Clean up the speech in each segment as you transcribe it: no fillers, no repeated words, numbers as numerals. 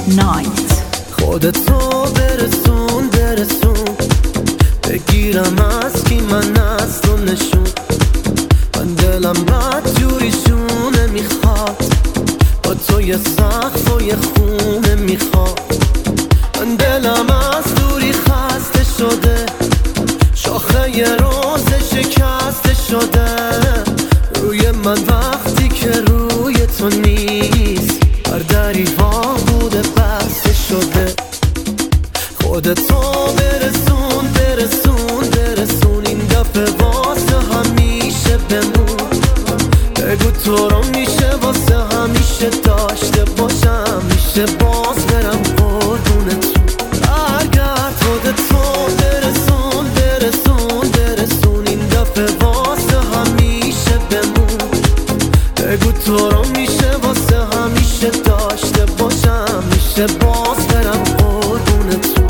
نایت. خودتو برسون بگیرم از کی من اصلا نشون. من دلم بد جوریشونه میخواد، با تو یه سقف و یه خونه میخواد. من دلم از دوری خسته شده، شاخه یه روز شکسته شده. روی من وقتی که روی تو نیست، هر دری وا بوده بسته شده. خودتو برسون این دفعه واسه همیشه بمون. بگو تو رو میشه واسه همیشه داشته باشم، میشه باز برم قربونتون. برگرد خودتو برسون این دفعه واسه همیشه بمون. بگو تو رو میشه واسه همیشه داشته باشم، میشه باز برم قربونتون.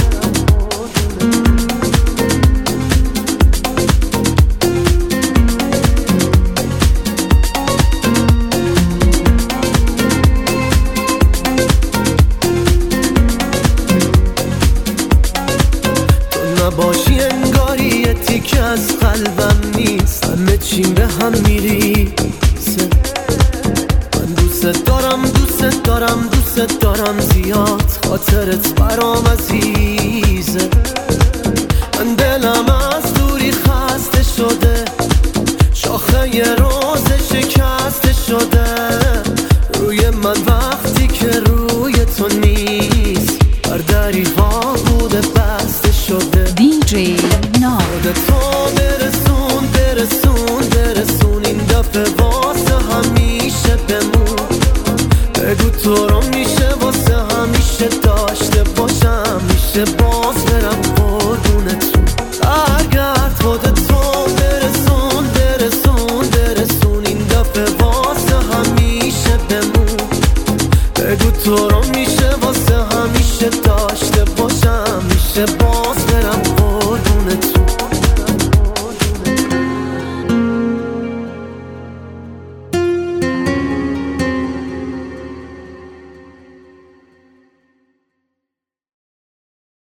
نباشی انگاری یه تیکه از قلبم نیست، همه چیم به هم میریسه. من دوست دارم زیاد، خاطرت برام عزیزه. من دلم از دوری خسته شده، شاخه یه روز شکسته شده. روی من وقتی که روی تو نیست،